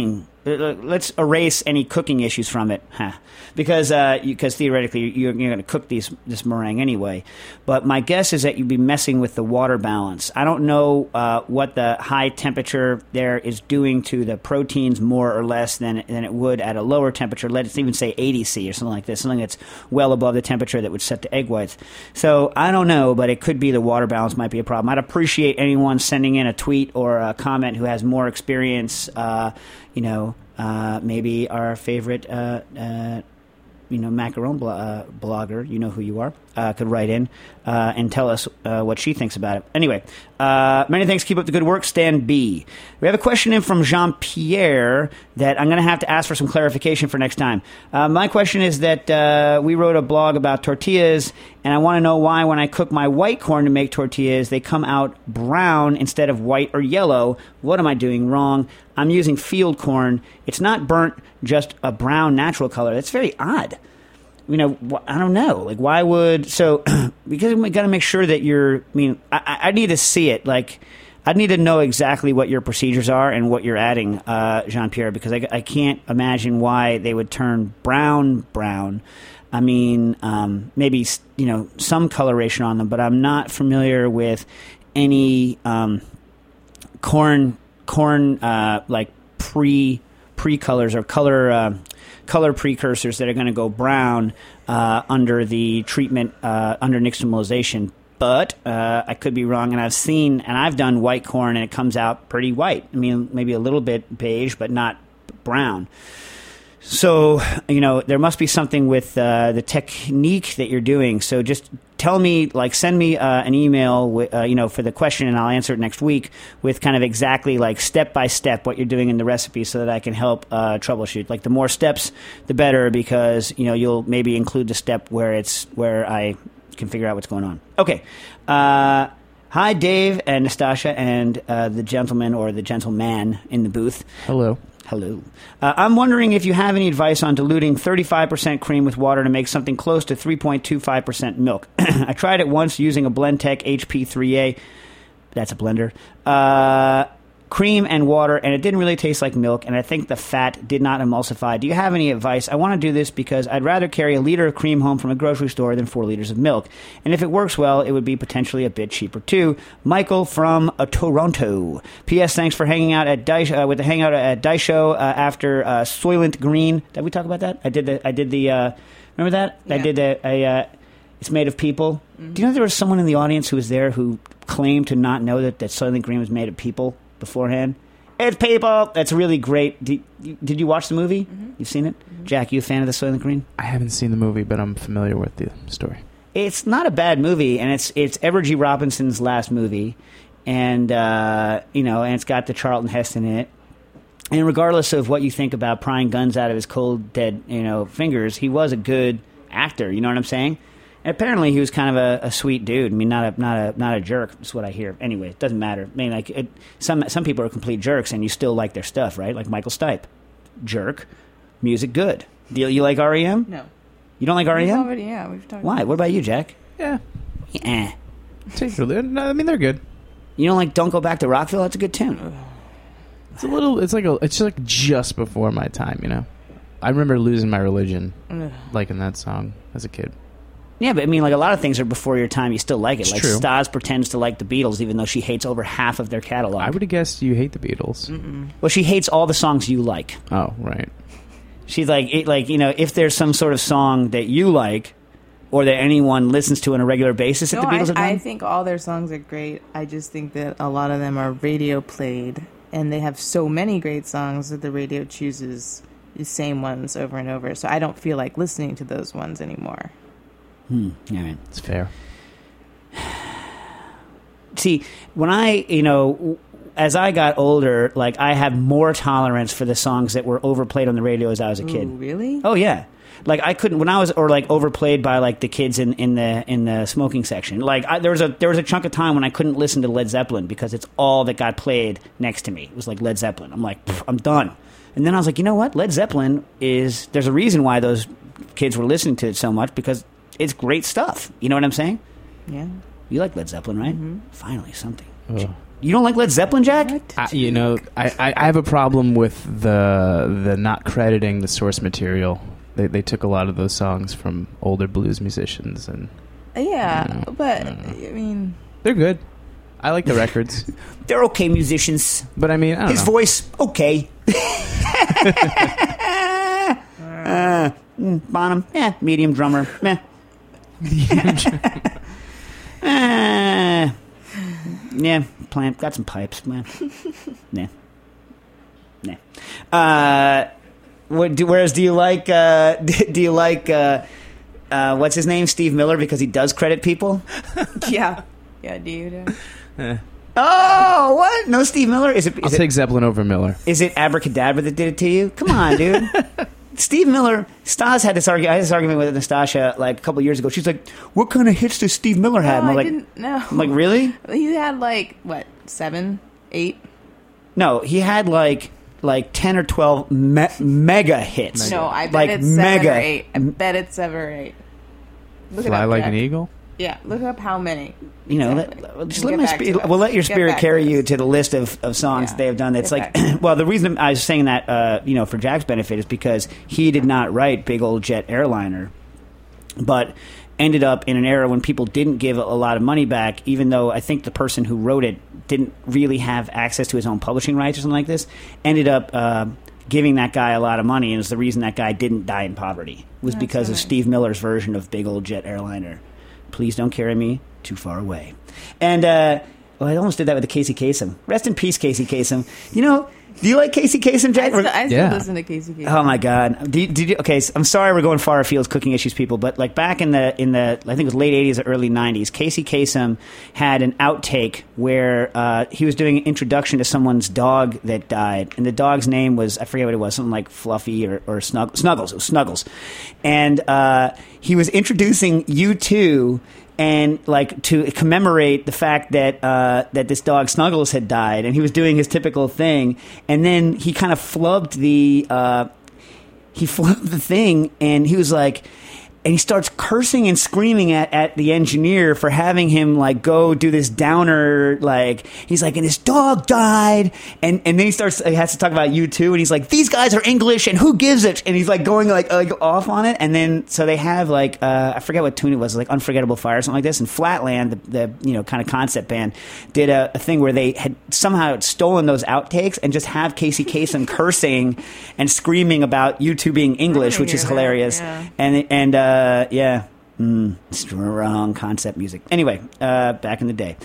let's erase any cooking issues from it, huh? Because uh, because theoretically you're, you're going to cook these this meringue anyway. But my guess is that you'd be messing with the water balance. I don't know uh, what the high temperature there is doing to the proteins more or less than than it would at a lower temperature. Let's even say eighty C or something like this, something that's well above the temperature that would set the egg whites. So I don't know, but it could be the water balance might be a problem. I'd appreciate anyone sending in a tweet or a comment who has more experience. Uh, you know, uh, maybe our favorite, uh, uh, you know, macaron blo- uh, blogger, you know who you are, uh, could write in uh, and tell us uh, what she thinks about it. Anyway, uh, many thanks. Keep up the good work. Stan B. We have a question in from Jean-Pierre that I'm going to have to ask for some clarification for next time. Uh, my question is that uh, we wrote a blog about tortillas, and I want to know why when I cook my white corn to make tortillas, they come out brown instead of white or yellow. What am I doing wrong? I'm using field corn. It's not burnt, just a brown natural color. That's very odd. You know, I don't know. Like, why would... So, because we got to make sure that you're... I mean, I, I need to see it. Like, I need to know exactly what your procedures are and what you're adding, uh, Jean-Pierre, because I, I can't imagine why they would turn brown, brown. I mean, um, maybe, you know, some coloration on them, but I'm not familiar with any um, corn... corn uh, like pre pre colors or color uh, color precursors that are going to go brown uh, under the treatment uh, under nixtamalization. But uh, I could be wrong, and I've seen and I've done white corn, and it comes out pretty white. I mean, maybe a little bit beige, but not brown. So, you know, there must be something with uh, the technique that you're doing. So just tell me, like, send me uh, an email, with, uh, you know, for the question, and I'll answer it next week with kind of exactly, like, step-by-step what you're doing in the recipe so that I can help uh, troubleshoot. Like, the more steps, the better, because, you know, you'll maybe include the step where it's where I can figure out what's going on. Okay. Uh, hi, Dave and Nastasha and uh, the gentleman or the gentleman in the booth. Hello. Hello. Uh, I'm wondering if you have any advice on diluting thirty-five percent cream with water to make something close to three point two five percent milk. I tried it once using a Blendtec H P three A. That's a blender. Uh, cream and water, and it didn't really taste like milk, and I think the fat did not emulsify. Do you have any advice? I want to do this because I'd rather carry a liter of cream home from a grocery store than four liters of milk. And if it works well, it would be potentially a bit cheaper too. Michael from uh, Toronto. P S. Thanks for hanging out at Dice, uh, with the hangout at Dice Show uh, after uh, Soylent Green. Did we talk about that? I did the. I did the. Uh, remember that? Yeah. I did a. a uh, it's made of people. Mm-hmm. Do you know there was someone in the audience who was there who claimed to not know that that Soylent Green was made of people beforehand? It's people. That's really great. Did, did you watch the movie? Mm-hmm. You've seen it? Mm-hmm. Jack, you a fan of the Soylent Green? I haven't seen the movie, but I'm familiar with the story. It's not a bad movie, and it's it's Edward G. Robinson's last movie, and uh, you know, and it's got the Charlton Heston in it. And regardless of what you think about prying guns out of his cold, dead, you know, fingers, he was a good actor. You know what I'm saying? And apparently, he was kind of a, a sweet dude. I mean, not a not a not a jerk. That's what I hear. Anyway, it doesn't matter. I mean, like it, some some people are complete jerks, and you still like their stuff, right? Like Michael Stipe, jerk, music good. Do you, you like R E M? No. You don't like R E M? We've already, yeah, we've talked. Why? About What about you, Jack? Yeah. Eh. No, I mean, they're good. You don't like Don't Go Back to Rockville? That's a good tune. It's a little. It's like a. It's like just before my time. You know. I remember losing my religion, liking that song as a kid. Yeah, but I mean, like a lot of things are before your time. You still like it. It's like true. Stas pretends to like the Beatles, even though she hates over half of their catalog. I would have guessed you hate the Beatles. Mm-mm. Well, she hates all the songs you like. Oh, right. She's like, it, like you know, if there's some sort of song that you like, or that anyone listens to on a regular basis, No, that the Beatles I, have done. I think all their songs are great. I just think that a lot of them are radio played, and they have so many great songs that the radio chooses the same ones over and over. So I don't feel like listening to those ones anymore. Hmm. All right. It's fair. See, when I, you know, as I got older, like I had more tolerance for the songs that were overplayed on the radio as I was a kid. Ooh, really? Oh yeah. Like I couldn't when I was or like overplayed by like the kids in, in the in the smoking section. Like I, there was a there was a chunk of time when I couldn't listen to Led Zeppelin because it's all that got played next to me. It was like Led Zeppelin. I'm like, I'm done. And then I was like, you know what? Led Zeppelin is there's a reason why those kids were listening to it so much because it's great stuff. You know what I'm saying? Yeah. You like Led Zeppelin, right? Mm-hmm. Finally, something. Ugh. You don't like Led Zeppelin, Jack? I, you know, I, I, I have a problem with the the not crediting the source material. They they took a lot of those songs from older blues musicians, and Yeah, I don't know, but I don't know. I mean, they're good. I like the records, They're okay musicians. but I mean, I don't His know. voice, okay. uh, mm, Bonham, eh, medium drummer, meh. uh, yeah, plant, got some pipes, man. Nah. Nah. Uh, what do, whereas do you like, uh, do you like, uh, uh, what's his name? Steve Miller, because he does credit people? yeah, yeah. Do you? Do? Eh. Oh, what? No Steve Miller? Is it, I'll is it take Zeppelin over Miller. Is it Abracadabra that did it to you? Come on, dude. Steve Miller, Stas had this argument. I had this argument with Nastasha like a couple years ago. She's like, "What kind of hits does Steve Miller have?" No, and I'm I like, didn't know. I'm like, really? He had like what, seven, eight? No, he had like like ten or twelve me- mega hits. No, I bet like it's seven mega. or eight. I bet it's seven or eight. Look it Fly up, like Jack. an eagle. Yeah, look up how many. You know, Exactly. let, just We'll let get my back spirit. to us. We'll let your Get spirit back carry to you us. to the list of, of songs Yeah. they have done. That's Get like, back. well, the reason I was saying that, uh, you know, for Jack's benefit is because he did not write Big Old Jet Airliner, but ended up in an era when people didn't give a lot of money back, even though I think the person who wrote it didn't really have access to his own publishing rights or something like this, ended up uh, giving that guy a lot of money, and it's the reason that guy didn't die in poverty was That's because so of nice. Steve Miller's version of Big Old Jet Airliner. Please don't carry me too far away. And, uh, well, I almost did that with the Casey Kasem. Rest in peace, Casey Kasem. You know, do you like Casey Kasem, I Jack? still, I still Yeah. listen to Casey Kasem. Oh my God! Did, did you, okay, so I'm sorry we're going far afield, cooking issues, people. But like back in the in the I think it was late eighties or early nineties, Casey Kasem had an outtake where uh, he was doing an introduction to someone's dog that died, and the dog's name was I forget what it was, something like Fluffy or, or Snug, Snuggles. It was Snuggles, and uh, he was introducing U two. And like to commemorate the fact that uh, that this dog Snuggles had died, and he was doing his typical thing, and then he kind of flubbed the uh, he flubbed the thing, and he was like, and he starts cursing and screaming at, at the engineer for having him like go do this downer, like he's like, and his dog died, and and then he starts he has to talk about U two, and he's like, these guys are English, and who gives it? And he's like going like like off on it, and then so they have like uh, I forget what tune it was, like Unforgettable Fire or something like this, and Flatland, the, the you know kind of concept band, did a, a thing where they had somehow stolen those outtakes and just have Casey Kasem cursing and screaming about U two being English, I which is hear that, hilarious, yeah. and and. Uh, Uh, yeah, mm, strong concept music. Anyway, uh, back in the day.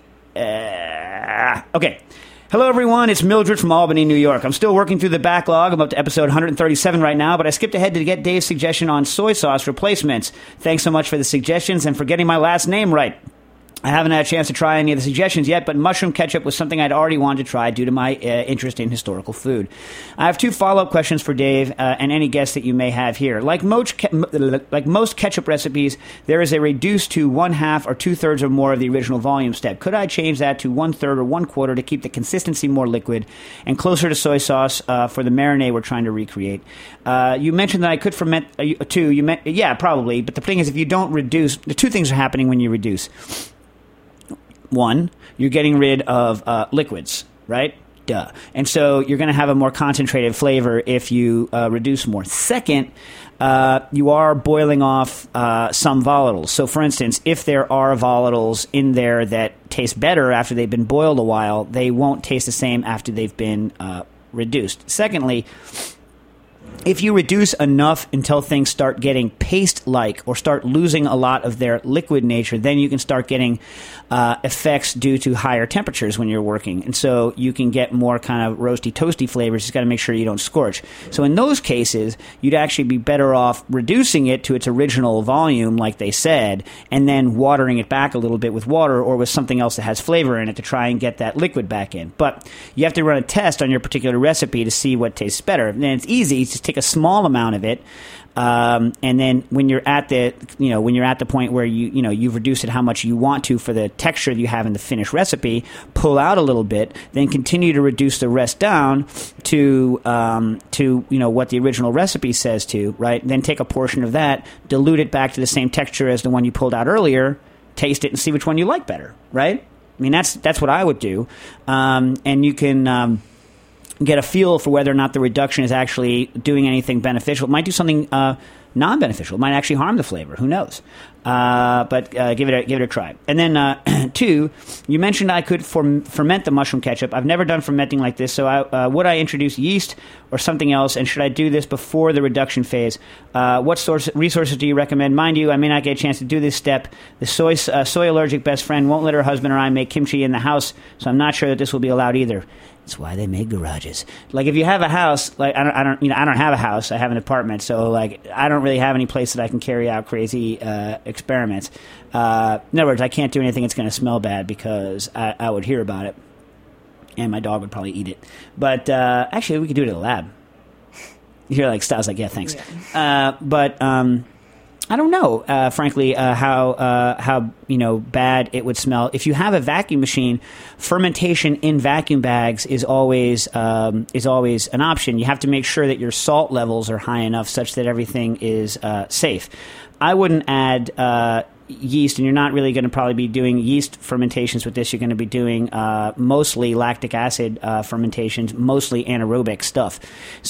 Uh, okay. Hello, everyone. It's Mildred from Albany, New York. I'm still working through the backlog. I'm up to episode one thirty-seven right now, but I skipped ahead to get Dave's suggestion on soy sauce replacements. Thanks so much for the suggestions and for getting my last name right. I haven't had a chance to try any of the suggestions yet, but mushroom ketchup was something I'd already wanted to try due to my uh, interest in historical food. I have two follow-up questions for Dave uh, and any guests that you may have here. Like most, ke- like most ketchup recipes, there is a reduced to one-half or two-thirds or more of the original volume step. Could I change that to one-third or one-quarter to keep the consistency more liquid and closer to soy sauce uh, for the marinade we're trying to recreate? Uh, you mentioned that I could ferment, uh, two, you meant, yeah, probably, but the thing is, if you don't reduce, the two things are happening when you reduce. One, you're getting rid of uh, liquids, right? Duh. And so you're going to have a more concentrated flavor if you uh, reduce more. Second, uh, you are boiling off uh, some volatiles. So, for instance, if there are volatiles in there that taste better after they've been boiled a while, they won't taste the same after they've been uh, reduced. Secondly, if you reduce enough until things start getting paste-like or start losing a lot of their liquid nature, then you can start getting uh, effects due to higher temperatures when you're working. And so you can get more kind of roasty, toasty flavors. You just got to make sure you don't scorch. So in those cases, you'd actually be better off reducing it to its original volume, like they said, and then watering it back a little bit with water or with something else that has flavor in it to try and get that liquid back in. But you have to run a test on your particular recipe to see what tastes better. And it's easy. Just take a small amount of it, um, and then when you're at the you know when you're at the point where you you know you've reduced it how much you want to for the texture you have in the finished recipe, pull out a little bit, then continue to reduce the rest down to um, to you know what the original recipe says to, right? Then take a portion of that, dilute it back to the same texture as the one you pulled out earlier, taste it, and see which one you like better, right? I mean, that's that's what I would do, um, and you can. Um, get a feel for whether or not the reduction is actually doing anything beneficial. It might do something uh, non-beneficial. It might actually harm the flavor. Who knows? Uh, but uh, give it a, give it a try. And then uh, two, you mentioned I could form, ferment the mushroom ketchup. I've never done fermenting like this, so I, uh, would I introduce yeast or something else, and should I do this before the reduction phase? Uh, what source, resources do you recommend? Mind you, I may not get a chance to do this step. The soy, uh, soy allergic best friend won't let her husband or I make kimchi in the house, so I'm not sure that this will be allowed either. That's why they make garages. Like if you have a house, like I don't, I don't, you know, I don't have a house. I have an apartment, so like I don't really have any place that I can carry out crazy uh, experiments. Uh, in other words, I can't do anything that's going to smell bad because I, I would hear about it, and my dog would probably eat it. But uh, actually, we could do it at a lab. You're like, Styles, like, yeah, thanks. Yeah. Uh, but. Um, I don't know, uh, frankly, uh, how uh, how you know bad it would smell. If you have a vacuum machine, fermentation in vacuum bags is always um, is always an option. You have to make sure that your salt levels are high enough such that everything is uh, safe. I wouldn't add uh, yeast, and you're not really going to probably be doing yeast fermentations with this. You're going to be doing uh, mostly lactic acid uh, fermentations, mostly anaerobic stuff.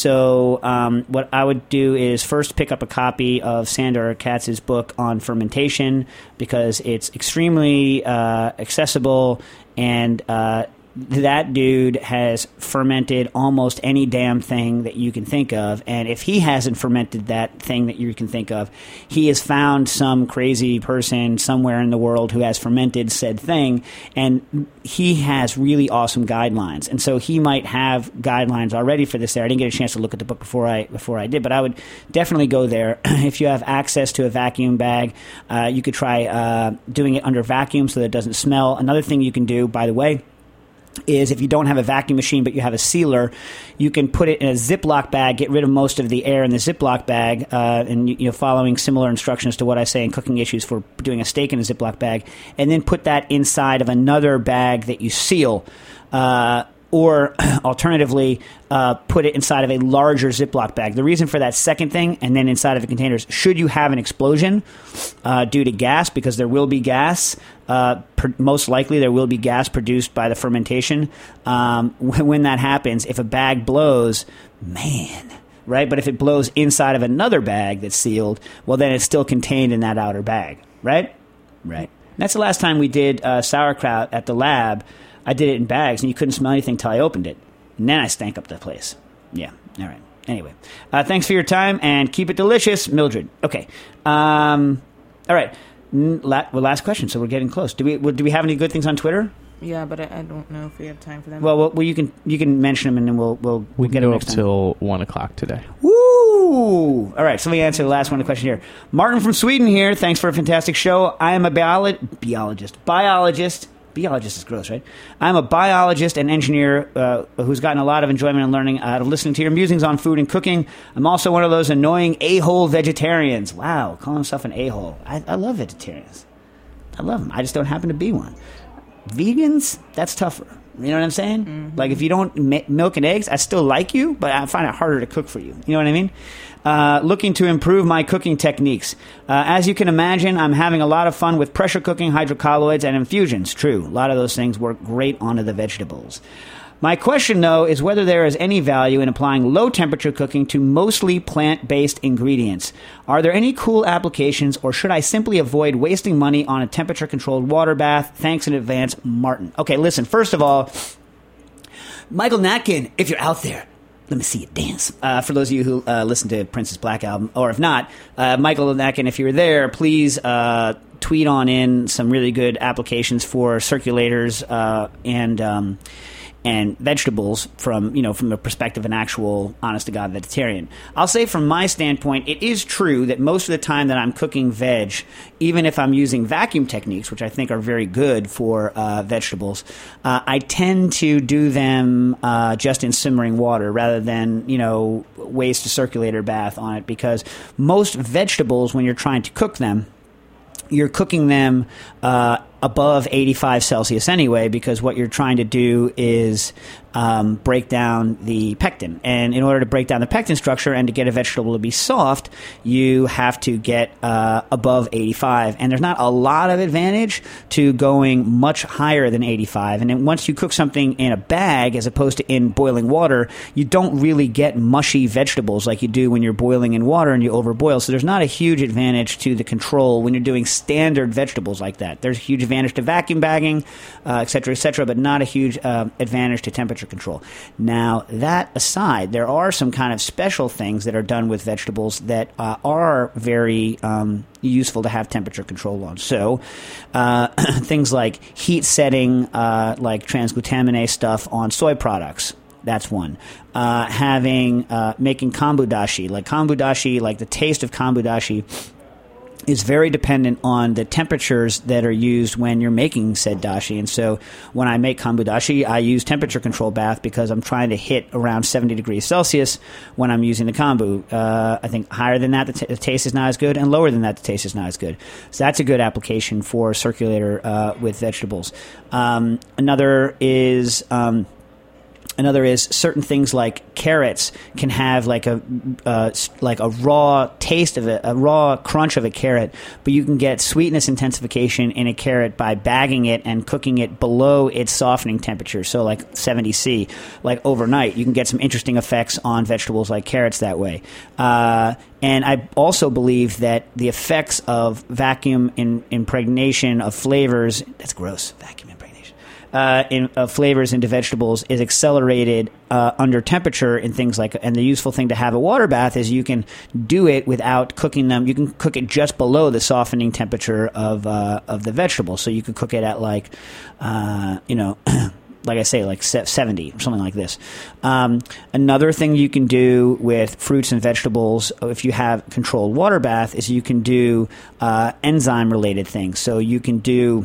So um, what I would do is first pick up a copy of Sandor Katz's book on fermentation because it's extremely uh, accessible and uh, that dude has fermented almost any damn thing that you can think of. And if he hasn't fermented that thing that you can think of, he has found some crazy person somewhere in the world who has fermented said thing. And he has really awesome guidelines. And so he might have guidelines already for this there. I didn't get a chance to look at the book before I before I did, but I would definitely go there. If you have access to a vacuum bag, uh, you could try uh, doing it under vacuum so that it doesn't smell. Another thing you can do, by the way, is if you don't have a vacuum machine but you have a sealer, you can put it in a Ziploc bag, get rid of most of the air in the Ziploc bag, uh, and you know, following similar instructions to what I say in Cooking Issues for doing a steak in a Ziploc bag, and then put that inside of another bag that you seal. Uh, or alternatively, uh, put it inside of a larger Ziploc bag. The reason for that second thing, and then inside of the containers, should you have an explosion uh, due to gas, because there will be gas, uh, per, most likely there will be gas produced by the fermentation. Um, when, when that happens, if a bag blows, man, right? But if it blows inside of another bag that's sealed, well, then it's still contained in that outer bag, right? Right. That's the last time we did uh, sauerkraut at the lab. I did it in bags, and you couldn't smell anything until I opened it. And then I stank up the place. Yeah, all right. Anyway, uh, thanks for your time, and keep it delicious, Mildred. Okay. Um, all right. La- well, last question, so we're getting close. Do we well, do we have any good things on Twitter? Yeah, but I, I don't know if we have time for them. Well, well, well you can you can mention them, and then we'll we'll, we'll we get can them go next up time. till one o'clock today. Woo! All right, so let me answer the last one of the question here. Martin from Sweden here. Thanks for a fantastic show. I am a biolo- biologist. Biologist. Biologist is gross, right? I'm a biologist and engineer uh, who's gotten a lot of enjoyment and learning out of listening to your musings on food and cooking. I'm also one of those annoying a-hole vegetarians. Wow, calling himself an a-hole. I, I love vegetarians. I love them. I just don't happen to be one. Vegans, that's tougher. You know what I'm saying? Mm-hmm. Like, if you don't m- milk and eggs, I still like you, but I find it harder to cook for you. You know what I mean? Uh, looking to improve my cooking techniques. Uh, as you can imagine, I'm having a lot of fun with pressure cooking, hydrocolloids, and infusions. True, a lot of those things work great onto the vegetables. My question, though, is whether there is any value in applying low-temperature cooking to mostly plant-based ingredients. Are there any cool applications, or should I simply avoid wasting money on a temperature-controlled water bath? Thanks in advance, Martin. Okay, listen, first of all, Michael Natkin, if you're out there, let me see you dance. Uh, for those of you who uh, listen to Princess Black album, or if not, uh, Michael Natkin, if you were there, please uh, tweet on in some really good applications for circulators uh, and um, and vegetables from you know from the perspective of an actual honest to God vegetarian. I'll say from my standpoint, it is true that most of the time that I'm cooking veg, even if I'm using vacuum techniques, which I think are very good for uh, vegetables, uh, I tend to do them uh, just in simmering water rather than you know waste a circulator bath on it, because most vegetables, when you're trying to cook them, you're cooking them uh, above eighty-five Celsius anyway, because what you're trying to do is um, break down the pectin. And in order to break down the pectin structure and to get a vegetable to be soft, you have to get uh, above eighty-five. And there's not a lot of advantage to going much higher than eighty-five. And then once you cook something in a bag as opposed to in boiling water, you don't really get mushy vegetables like you do when you're boiling in water and you overboil. So there's not a huge advantage to the control when you're doing standard vegetables like that. There's a huge advantage to vacuum bagging, uh, et cetera, et cetera, but not a huge uh, advantage to temperature control. Now, that aside, there are some kind of special things that are done with vegetables that uh, are very um, useful to have temperature control on. So, uh, things like heat setting, uh, like transglutaminase stuff on soy products. That's one. Uh, having, uh, making kombu dashi. Like kombu dashi, like the taste of kombu dashi is very dependent on the temperatures that are used when you're making said dashi. And so when I make kombu dashi, I use temperature control bath because I'm trying to hit around seventy degrees Celsius when I'm using the kombu. Uh, I think higher than that, the, t- the taste is not as good, and lower than that, the taste is not as good. So that's a good application for circulator uh, with vegetables. Um, another is... Um, Another is certain things like carrots can have like a uh, like a raw taste of it, a raw crunch of a carrot, but you can get sweetness intensification in a carrot by bagging it and cooking it below its softening temperature, so like seventy C, like overnight. You can get some interesting effects on vegetables like carrots that way. Uh, and I also believe that the effects of vacuum in, impregnation of flavors, that's gross, vacuum impregnation. Uh, in uh, flavors into vegetables is accelerated uh, under temperature in things like, and the useful thing to have a water bath is you can do it without cooking them. You can cook it just below the softening temperature of uh, of the vegetable. So you could cook it at like, uh, you know, like I say, like seventy or something like this. Um, another thing you can do with fruits and vegetables, if you have controlled water bath, is you can do uh, enzyme related things. So you can do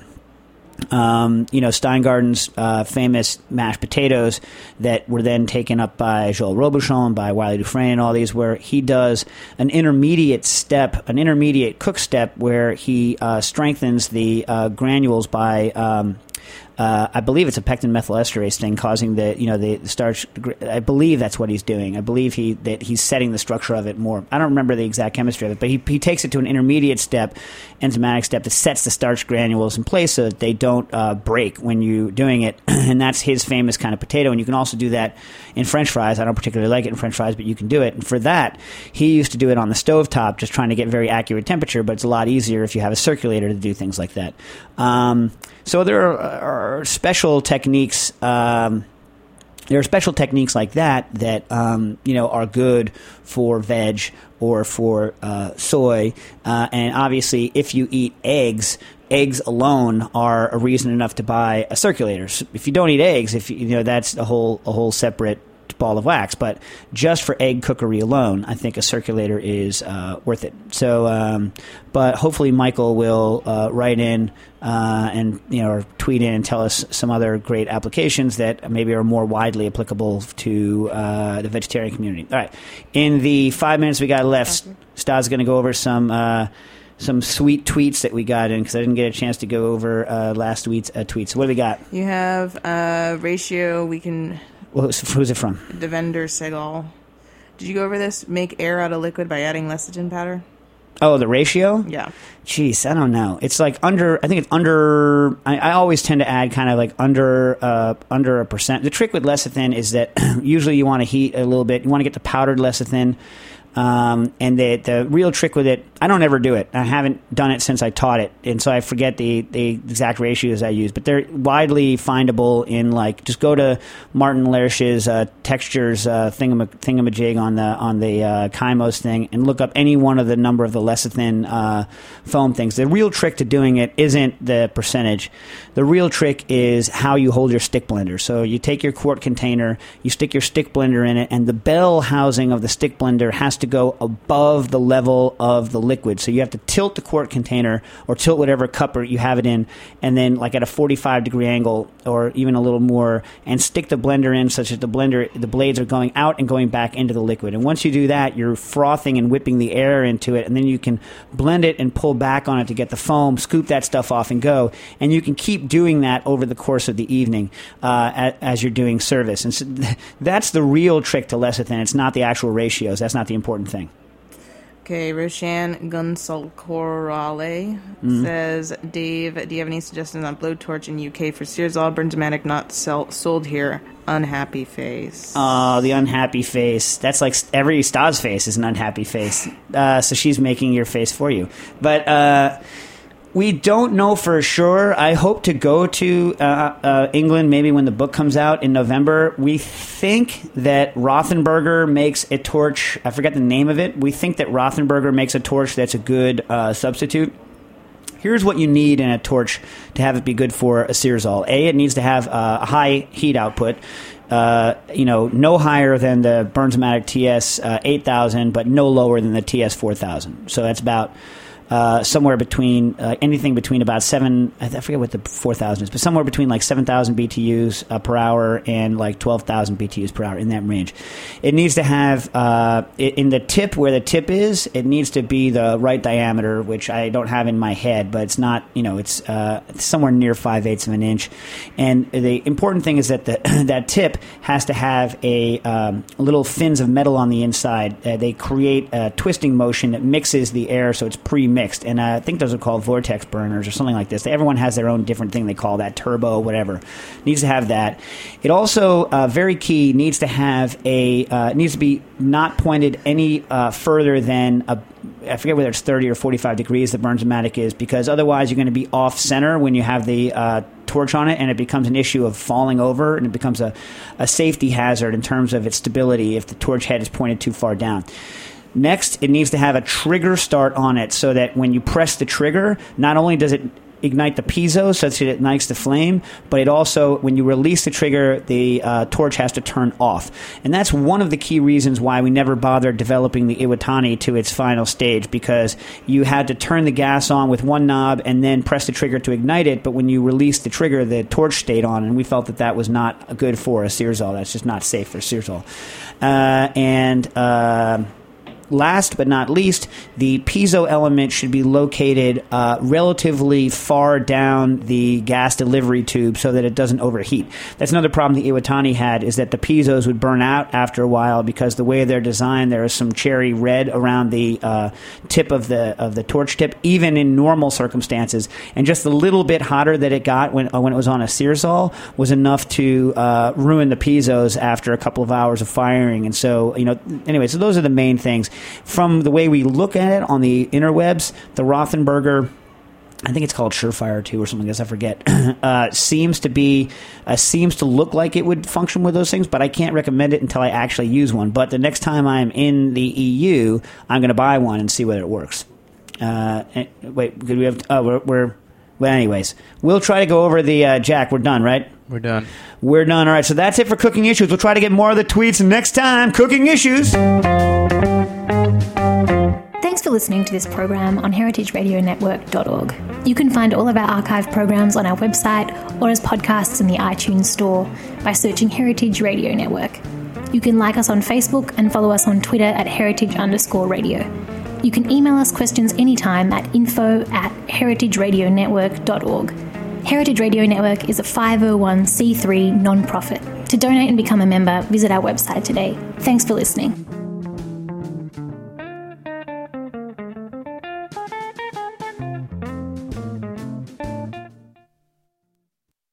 Um, you know, Steingarten's uh, famous mashed potatoes that were then taken up by Joel Robuchon, by Wiley Dufresne, and all these, where he does an intermediate step, an intermediate cook step, where he uh, strengthens the uh, granules by um, Uh, I believe it's a pectin methylesterase thing causing the, you know, the, the starch. I believe that's what he's doing. I believe he that he's setting the structure of it more. I don't remember the exact chemistry of it, but he, he takes it to an intermediate step, enzymatic step that sets the starch granules in place so that they don't uh, break when you're doing it. And that's his famous kind of potato. And you can also do that in French fries. I don't particularly like it in French fries, but you can do it. And for that, he used to do it on the stovetop, just trying to get very accurate temperature, but it's a lot easier if you have a circulator to do things like that. Um, so there are, are special techniques. Um, there are special techniques like that that um, you know are good for veg or for uh, soy. Uh, and obviously, if you eat eggs, eggs alone are a reason enough to buy a circulator. So if you don't eat eggs, if you, you know that's a whole a whole separate ball of wax. But just for egg cookery alone, I think a circulator is uh, worth it. So, um, but hopefully Michael will uh, write in uh, and you know or tweet in and tell us some other great applications that maybe are more widely applicable to uh, the vegetarian community. All right, in the five minutes we got left, Stad's going to go over some. Uh, Some sweet tweets that we got in because I didn't get a chance to go over uh, last week's uh, tweets. So what do we got? You have a ratio. We can. Well, who's, who's it from? Devender Segal. Did you go over this? Make air out of liquid by adding lecithin powder. Oh, the ratio? Yeah. Jeez, I don't know. It's like under. I think it's under. I, I always tend to add kind of like under uh, under a percent. The trick with lecithin is that usually you want to heat a little bit. You want to get the powdered lecithin. Um, and the the real trick with it, I don't ever do it. I haven't done it since I taught it, and so I forget the, the exact ratios I use. But they're widely findable in like just go to Martin Lersch's uh, textures uh, thingam- thingamajig on the on the uh, Kymos thing, and look up any one of the number of the lecithin uh, foam things. The real trick to doing it isn't the percentage. The real trick is how you hold your stick blender. So you take your quart container, you stick your stick blender in it, and the bell housing of the stick blender has to to go above the level of the liquid. So you have to tilt the quart container or tilt whatever cup you have it in, and then like at a forty-five degree angle or even a little more, and stick the blender in such that the blender, the blades are going out and going back into the liquid. And once you do that, you're frothing and whipping the air into it, and then you can blend it and pull back on it to get the foam, scoop that stuff off and go. And you can keep doing that over the course of the evening uh, as you're doing service. And so that's the real trick to lecithin. It's not the actual ratios. That's not the important thing. Okay, Roshan Gunsalcorale mm-hmm. says, Dave, do you have any suggestions on blowtorch in U K for Searsol? Bernzomatic not sell- sold here. Unhappy face. Oh, the unhappy face. That's like every Stas face is an unhappy face. Uh, so she's making your face for you. But uh, we don't know for sure. I hope to go to uh, uh, England maybe when the book comes out in November. We think that Rothenberger makes a torch. I forget the name of it. We think that Rothenberger makes a torch that's a good uh, substitute. Here's what you need in a torch to have it be good for a Searsol. A, it needs to have uh, a high heat output. Uh, you know, no higher than the Bernzomatic T S uh, eight thousand, but no lower than the T S four thousand. So that's about uh, somewhere between uh, anything between about seven. I forget what the four thousand is, but somewhere between like seven thousand B T Us uh, per hour and like twelve thousand B T Us per hour, in that range. It needs to have uh, in the tip where the tip is. It needs to be the right diameter, which I don't have in my head, but it's not. You know, it's uh, somewhere near five eighths of an inch. And the important thing is that the that tip has to have a um, little fins of metal on the inside. Uh, they create a twisting motion that mixes the air, so it's pre. Mixed, and uh, I think those are called vortex burners or something like this. Everyone has their own different thing they call that, turbo, whatever. Needs to have that. It also, uh, very key, needs to have a, uh, needs to be not pointed any uh, further than, a, I forget whether it's thirty or forty-five degrees the Bernzomatic is, because otherwise you're going to be off center when you have the uh, torch on it, and it becomes an issue of falling over, and it becomes a, a safety hazard in terms of its stability if the torch head is pointed too far down. Next, it needs to have a trigger start on it so that when you press the trigger, not only does it ignite the piezo such that it ignites the flame, but it also, when you release the trigger, the uh, torch has to turn off. And that's one of the key reasons why we never bothered developing the Iwatani to its final stage, because you had to turn the gas on with one knob and then press the trigger to ignite it, but when you released the trigger, the torch stayed on, and we felt that that was not good for a Searsol. That's just not safe for a Searsol. Uh, and... Uh, Last but not least, the piezo element should be located uh, relatively far down the gas delivery tube so that it doesn't overheat. That's another problem the Iwatani had, is that the piezos would burn out after a while because the way they're designed, there is some cherry red around the uh, tip of the of the torch tip, even in normal circumstances. And just the little bit hotter that it got when uh, when it was on a Searsol was enough to uh, ruin the piezos after a couple of hours of firing. And so, you know, anyway, so those are the main things. From the way we look at it on the interwebs, the Rothenberger, I think it's called Surefire two or something, I guess I forget, uh, seems to be, uh, seems to look like it would function with those things, but I can't recommend it until I actually use one. But the next time I'm in the E U, I'm going to buy one and see whether it works. Uh, wait, could we have, oh, we're, we're, well, anyways, we'll try to go over the, uh, Jack, we're done, right? We're done. We're done. All right, so that's it for Cooking Issues. We'll try to get more of the tweets next time. Cooking Issues. Thanks for listening to this program on heritage radio network dot org. You can find all of our archive programs on our website or as podcasts in the iTunes store by searching Heritage Radio Network. You can like us on Facebook and follow us on Twitter at heritage underscore radio. You can email us questions anytime at info at heritage radio network dot org. Heritage Radio Network is a five oh one c three non-profit. To donate and become a member, visit our website today. Thanks for listening.